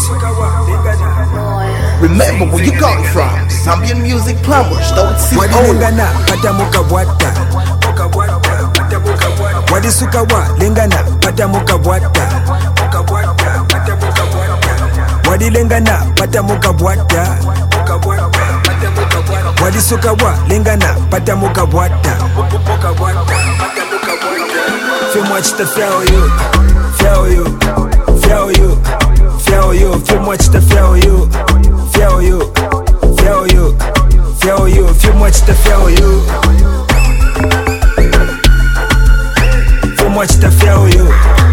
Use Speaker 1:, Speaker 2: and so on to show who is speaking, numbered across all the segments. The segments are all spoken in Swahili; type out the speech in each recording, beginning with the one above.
Speaker 1: Remember where you got from. Zambian Music Plumbers, don't see
Speaker 2: Wadilengana patamuka bwata. Wadisuka wa lengana patamuka bwata. Wadilengana patamuka bwata. Wadisuka wa lengana patamuka bwata. Feel much to fail you, fail you, fail you, fail you. Feel much to fail you, fail you, fail you, fail you. Feel much to fail you. Feel much to fail you.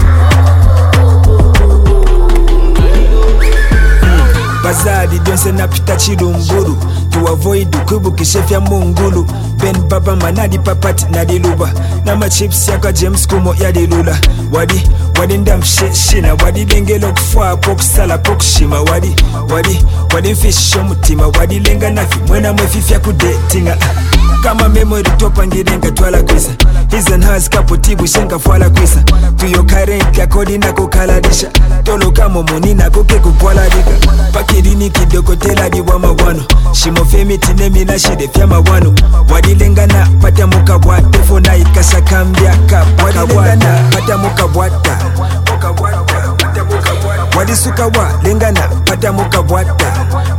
Speaker 2: Bazadi donse na pita chilunguru. To avoid kubukishe vya mungulu. Ben baba manadi papati nadiluba. Nama chips yaka James kumo yadilula. Wadi ndam shina. Wadi lengelo kufua pok sala pok shima. Wadi fish mutima. Wadi lenga nafi mwena mwefifya kudetinga. Kama memory topa ngirenga twala kwisa. His and hers kapotibu shenga fuala kwisa. Tuyo karenti ya kodi na kukaladisha. Tolo kamo moni na kuke kupwala dika. Pakirini kidoko tela di wama wano. Shimo femi tinemi na shide fyama wano. Wadilengana pata muka wate. Fona ikasha kambia kap. Wadilengana pata muka wata. Wadisuka wa lengana pata muka wata.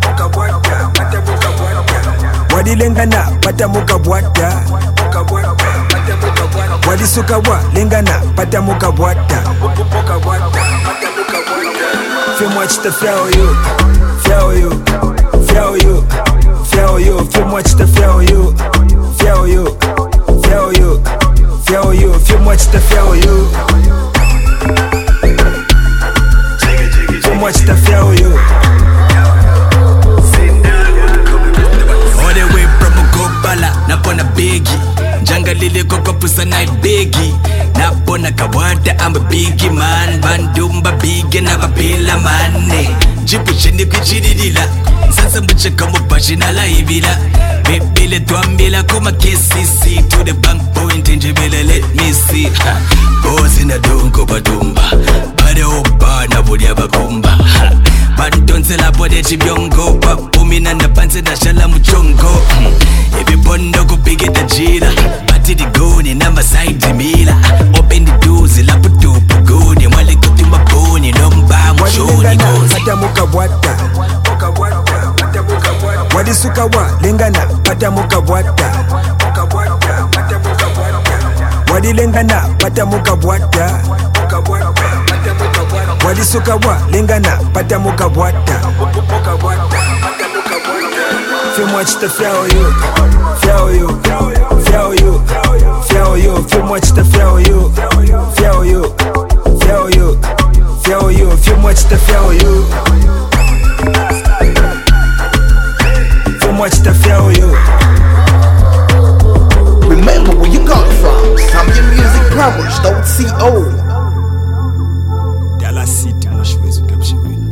Speaker 2: Wadilengana pata muka wata. Wadisuka wa lengana pata muka wata. Feel much to fail you, fail you, fail you, fail you. Feel much to fail you, fail you, fail you, fail you. Feel much to fail you. Feel much to fail you.
Speaker 3: All the way from Gobala, napona biggie. Janga lili koko pusa na biggie. Napona kawada, I'm a biggie man. Bandumba biggie na babila mane. Jipu chini kuchididila. Sasa mbuche kama bashi na laibila. Bebile tuambila kuma KCC. To the bank point njibile let me see. Bozi na dungo badumba. Bade oba na budia bakumba. Bandonse la bode chibyongo. Papumina na panse na shala mchongo. Ebi bondo kupige tajila. Bati di goni na masaidi mila. Open the doors la putu pugoni. Mwale kuti maboni nomba mchoni gozi.
Speaker 2: Pata muka wata. Wadisuka wa lengana pata muka wata. Wadilengana pata muka wata. Wadisuka wa lengana pata muka wata. Feel much to fail you, fail you, fail you, fail you. Feel much to fail you, fail you, fail you, fail you. Feel much to fail you. Feel much to fail you.
Speaker 1: Remember where you got from. Zambian Music Plumbers, don't see old.
Speaker 2: Dallas City, Moshwezi Kapshiwini.